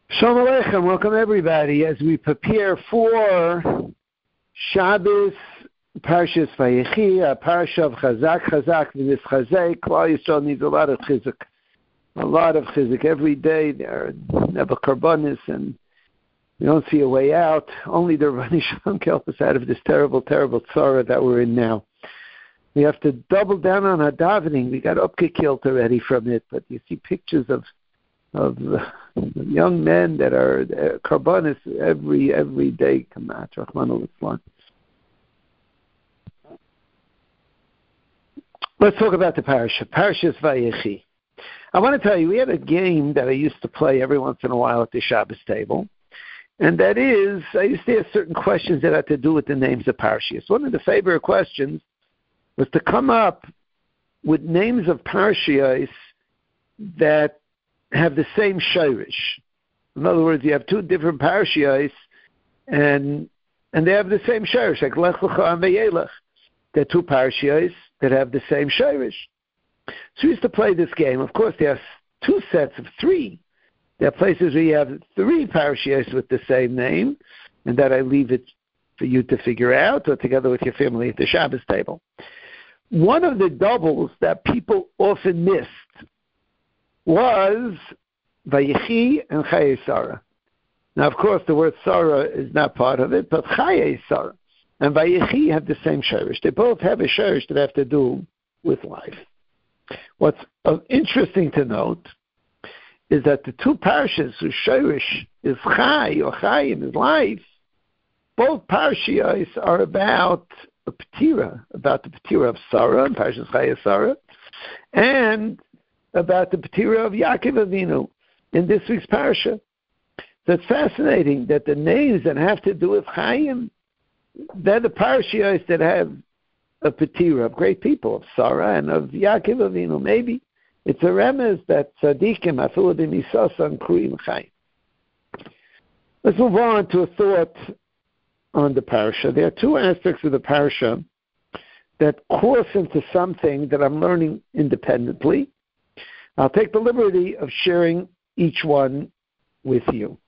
Shalom Aleichem, welcome everybody as we prepare for Shabbos, Parshas Vayechi, a parsha of Chazak, V'nis Chazek. Klal Yisrael needs a lot of chizuk every day. There are never karbanis, and we don't see a way out. Only the Rani Shalom can help us out of this terrible, terrible tzara that we're in now. We have to double down on our davening. We got upkilt already from it, but you see pictures of young men that are karbanis every day. Kamat Rahman al-Islam. Let's talk about the Parshas Vayechi. I want to tell you, we had a game that I used to play every once in a while at the Shabbos table, and that is, I used to ask certain questions that had to do with the names of Parshas. One of the favorite questions was to come up with names of Parshas that have the same shirish. In other words, you have two different parashiyos, and they have the same shirish, like Lech Lecha and Vayelech. They're two parashiyos that have the same shirish. So we used to play this game. Of course, there are two sets of three. There are places where you have three parashiyos with the same name, and that I leave it for you to figure out, or together with your family at the Shabbos table. One of the doubles that people often missed was Vayechi and Chayei Sarah. Now, of course, the word Sarah is not part of it, but Chayei Sarah and Vayechi have the same shirish. They both have a shirish that have to do with life. What's interesting to note is that the two parashas whose shirish is Chay or Chayim is life, both parashiyos are about a Petira, about the Petira of Sarah, and Parashas Chayei Sarah, and about the Petira of Yaakov Avinu in this week's parasha. So it's fascinating that the names that have to do with Chaim, they're the parashiyos that have a Petira of great people, of Sarah and of Yaakov Avinu. Maybe it's a remez that tzaddikim afilu b'misasa kruim Chaim. Let's move on to a thought on the parasha. There are two aspects of the parasha that cross into something that I'm learning independently. I'll take the liberty of sharing each one with you.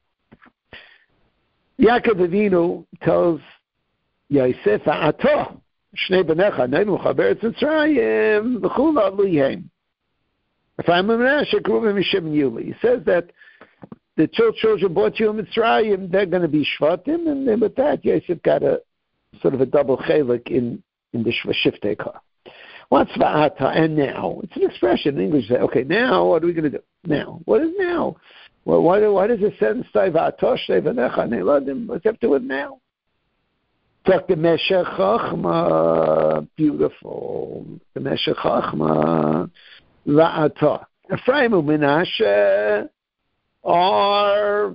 Yaakov Avinu tells Yosef, "Ato shnei b'necha neinucha beretz Mitzrayim v'chula lihem." Ephraim and Menashe kruim Mishem Yuli. He says that the children brought you in Mitzrayim, they're going to be shvatim, and then with that, Yosef got a sort of a double chelik in the shiftei kah. What's va'ata and now? It's an expression in English. Say, okay, now what are we going to do? Now, what is now? Well, why does the sentence say va'ata shnei b'necha neiladim? What's up to it now? Talk the Meshech Chachma, beautiful. The Meshech Chachma va'ata. Ephraim and Menashe are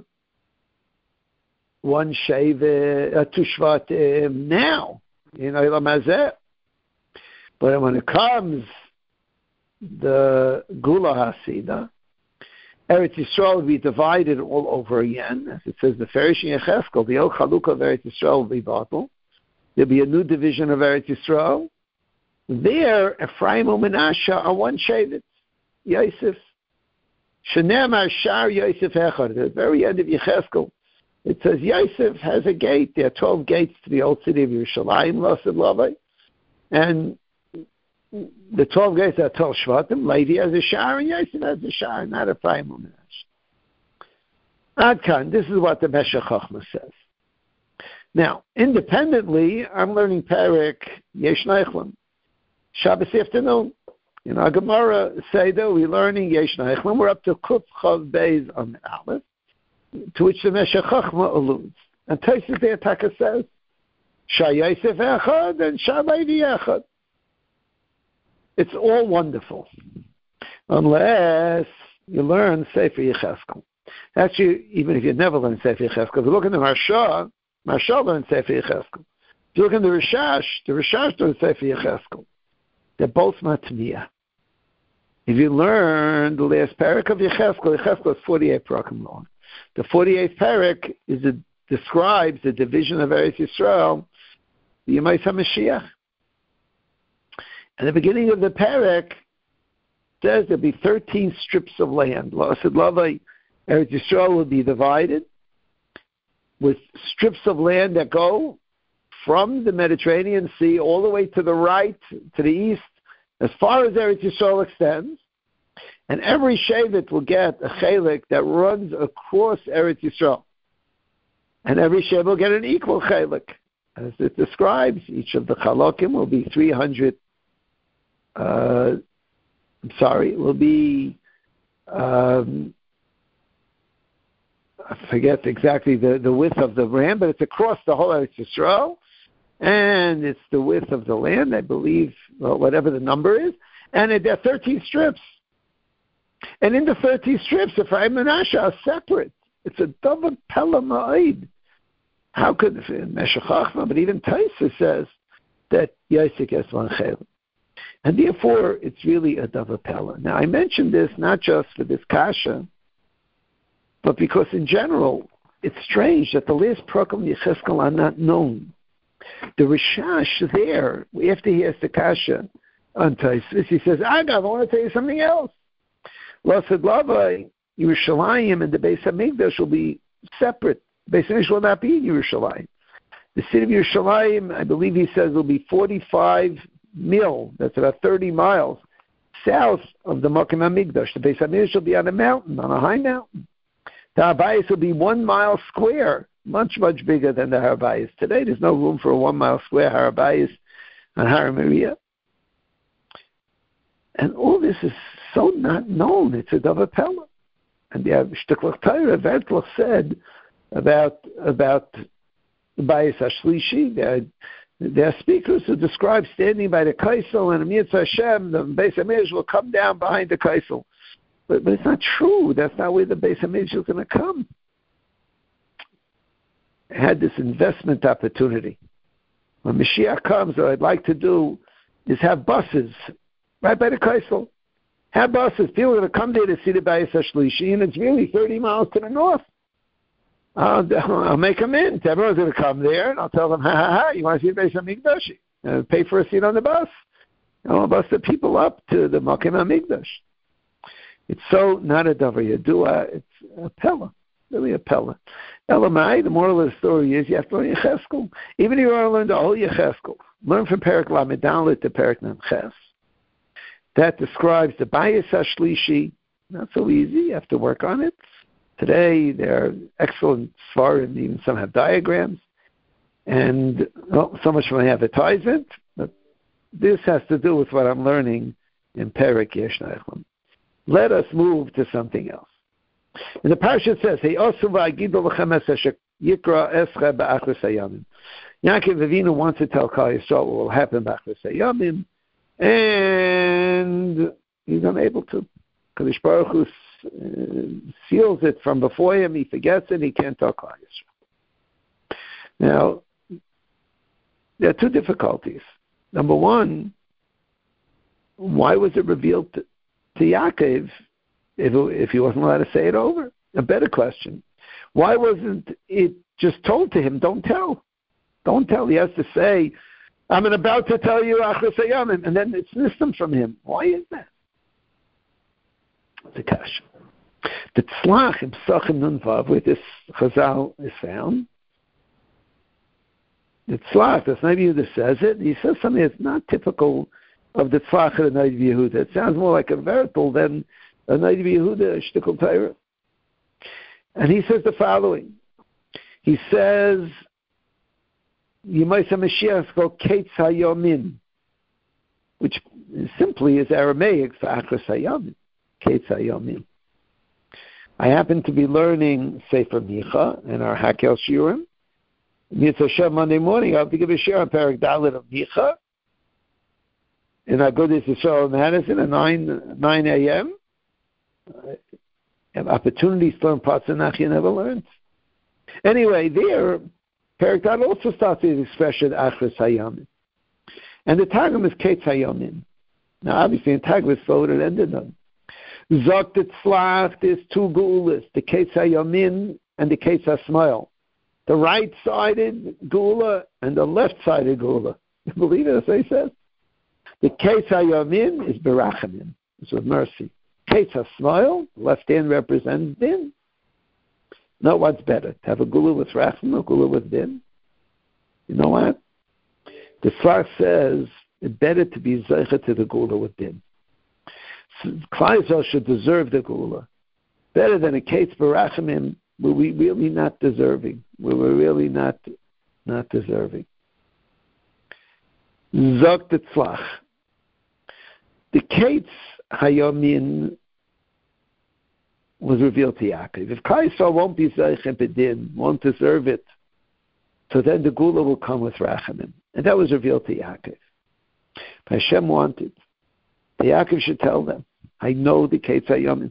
one shevet, two shvatim now in Olam Hazeh. But when it comes the Gula Hasida, Eretz Yisrael will be divided all over again. As it says, the Ferish in Yecheskel, the El Chalukah of Eretz Yisrael will be bottled. There'll be a new division of Eretz Yisrael. There, Ephraim and Menashe are one shevet, Yosef. Shenemar Shar Yosef Echad. At the very end of Yecheskel, it says Yosef has a gate. There are 12 gates to the old city of Yerushalayim, Lasid Lavai. And the 12 gates are 12 Shvatim. Levi has a Shar, and Yosef has a Shar, not a Ephraim and Menashe. Adkan, this is what the Meshech Chochma says. Now, independently, I'm learning Perek Yesh Neichlam, Shabbos afternoon. In our Gemara Seder, we're learning Yesh Neichlam. We're up to Kuf Chav Beis on Aleph, to which the Meshech Chochma alludes. And Tosfos there Taka says, Shah Yosef Echad and Shah Levi Echad. It's all wonderful, unless you learn Sefer Yecheskel. Actually, even if you never learn Sefer Yecheskel, if you look in the Marsha learns Sefer Yecheskel. If you look in the Rishash learns Sefer Yecheskel. They're both matniya. If you learn the last parak of Yecheskel is 48 parakim long. The 48th parak describes the division of Eretz Yisrael, the Yemais HaMashiach. And the beginning of the parak says there'll be 13 strips of land. Lasid Lavai Eretz Yisrael will be divided with strips of land that go from the Mediterranean Sea all the way to the right, to the east, as far as Eretz Yisrael extends. And every Shevet will get a chelik that runs across Eretz Yisrael. And every Shevet will get an equal chelik. As it describes, each of the chalokim will be 300, will be, I forget exactly the width of the ram, but it's across the whole Eretz Yisrael. And it's the width of the land, I believe, whatever the number is. And there are 13 strips. And in the 13 strips, Ephraim and Manasseh are separate. It's a double pella ma'id. How could Meshech Chochmah, but even Taisa says that Yosek has one chelik. And therefore, it's really a double pella. Now, I mentioned this not just for this kasha, but because in general, it's strange that the last program Yecheskel are not known. The Rishash there, after he has the kasha on Taisa, he says, Agav, I want to tell you something else. Lassad Lavai, Yerushalayim and the Beis HaMikdash will be separate. The Beis HaMikdash will not be in Yerushalayim. The city of Yerushalayim, I believe he says, will be 45 mil, that's about 30 miles, south of the Makom HaMikdash. The Beis HaMikdash will be on a mountain, on a high mountain. The Har Bayis will be 1 mile square, much, much bigger than the Har Bayis. Today, there's no room for a 1 mile square Har Bayis on Har Moriah. And all this is so not known. It's a double pella. And the Shtiklach Torah Vertlach said about the Bayis HaShlishi, there are speakers who describe standing by the Kaisel and Amir Hashem, the Beis HaMikdash will come down behind the Kaisel. But it's not true. That's not where the Beis HaMikdash is going to come. I had this investment opportunity. When Mashiach comes, what I'd like to do is have buses right by the Kaisel. Have buses. People are going to come there to see the Bayis HaShlishi, and it's really 30 miles to the north. I'll make them in. Everyone's going to come there, and I'll tell them, you want to see the Beis HaMikdash? Pay for a seat on the bus. And I'll bus the people up to the Makom HaMikdash. It's so not a davar yadua, it's a pella, really a pella. Elamai, the moral of the story is you have to learn Yecheskel. Even if you want to learn the whole Yecheskel, learn from Perek Lamed Dalet to Perek Mem Ches. That describes the Bayis HaShlishi. Not so easy. You have to work on it. Today, there are excellent svarim, even some have diagrams. And so much for my advertisement. But this has to do with what I'm learning in Perek Yesh Neichlam. Let us move to something else. And the parasha says, "Hey, Osu v'agidu l'chem esher yikra escha ba'achris hayamim." Yaakov Avinu wants to tell Klal Yisrael what will happen ba'achris hayamim, and he's unable to. Kadosh Baruch Hu seals it from before him. He forgets it. He can't tell Klal Yisrael. Now, there are two difficulties. Number one, why was it revealed to Yaakov if he wasn't allowed to say it over? A better question. Why wasn't it just told to him, don't tell? Don't tell. He has to say, I'm about to tell you, Achris Hayamim, and then it's distant from him. Why is that? It's a question. The Tzlach in Psachim Nun Vav, where this Chazal is found, the Tzlach, that's Navi Yehuda says it, he says something that's not typical of the Tzlach of the Navi Yehuda. It sounds more like a vertical than a Navi Yehuda Shtikul Torah. And he says the following. He says, Yemaisa Mashiach go Ketz HaYomin, which simply is Aramaic for Achris Hayamin. Ketz HaYomin. I happen to be learning Sefer Micha in our Hakel Shiurim. Mitzvah Hashem Monday morning, I have to give a share on Perek Dalet of Micha in Agudas Yisrael in Madison at 9 a.m. I have opportunities to learn parts of Nach you never learned. Anyway, there, Perek Dalet also starts with the expression Achris Hayamin. And the Targum is Ketz Hayamin. Now, obviously, in Targum is forward and ended on. Zok the Tzlach, there's two Geulas, the Ketz HaYamin and the Ketz HaSmail. The right-sided Geula and the left-sided Geula. You believe it, as I said? The Ketz HaYamin is Berachamim, it's with mercy. Ketz HaSmail, left hand represents Din. No, what's better? To have a gula with rachman or gula with din? You know what? The Tzlach says it's better to be zeicha to the gula with din. Klal Yisrael should deserve the gula. Better than a kates barachamim where we really not deserving. Where we're really not deserving. Zog the Tzlach. The kates hayomin was revealed to Yaakov. If Klal Yisrael won't be zeicha bedin, won't deserve it, so then the gula will come with rachamim. And that was revealed to Yaakov. Hashem wanted. Yaakov should tell them, I know the Kates HaYomim.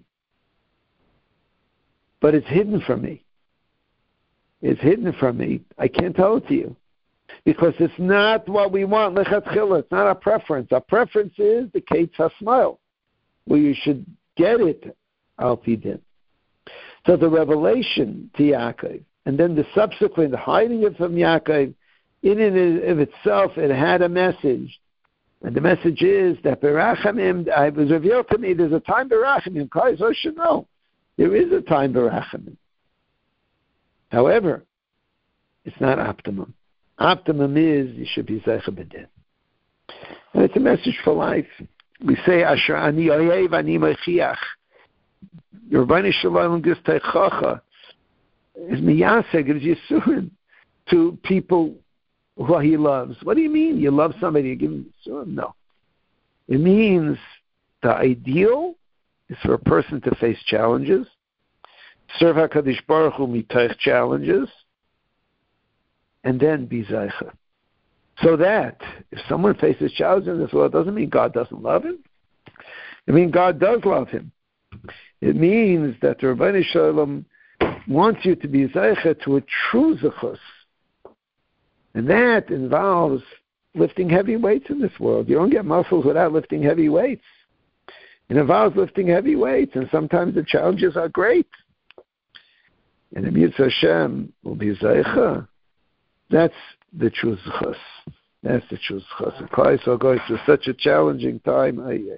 But it's hidden from me. It's hidden from me. I can't tell it to you. Because it's not what we want, lechatchila. It's not our preference. Our preference is the Kates HaSmile, where you should get it, al pi din. So the revelation to Yaakov, and then the subsequent hiding it from Yaakov, in and of itself, it had a message. And the message is that Berachamim, it was revealed to me, there's a time Berachamim. Klal Yisrael should know. There is a time Berachamim. However, it's not optimum. Optimum is you should be Zeicha B'din. And it's a message for life. We say, Asher ani oyev ani mechiach. Your Rebbeinu Shalom gives teichacha. Is miyaseh, gives yisurin to people who he loves. What do you mean? You love somebody, you give him yisurin? No. It means the ideal is for a person to face challenges, serve HaKadosh Baruch Hu mitoch challenges, and then be zeicha. So that if someone faces challenges in this world, it doesn't mean God doesn't love him. It means God does love him. It means that the Rebbeinu Shalom wants you to be zeicha to a true zechus. And that involves lifting heavy weights in this world. You don't get muscles without lifting heavy weights. It involves lifting heavy weights, and sometimes the challenges are great. And the Mitzvah Hashem will be zeicha. That's the true zechus. That's the true zechus. And Klal Yisrael goes through such a challenging time.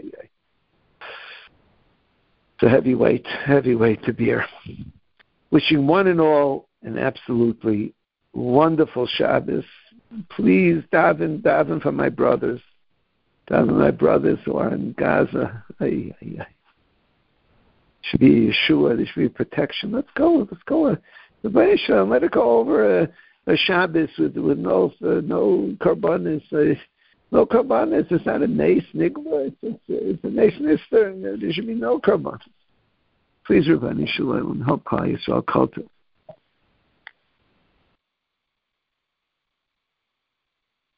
It's a heavy weight to bear. Wishing one and all an absolutely wonderful Shabbos. Please daven for my brothers. Daven my brothers who are in Gaza. Should be Yeshua. There should be protection. Let's go. The Baisha, let it go over a Shabbos with no karbanis. No karbanis. It's not a nace nigla. It's a nace nister, and there should be no karbanis. Please, Rebbeinu Shalom, help Klal Yisrael cultivate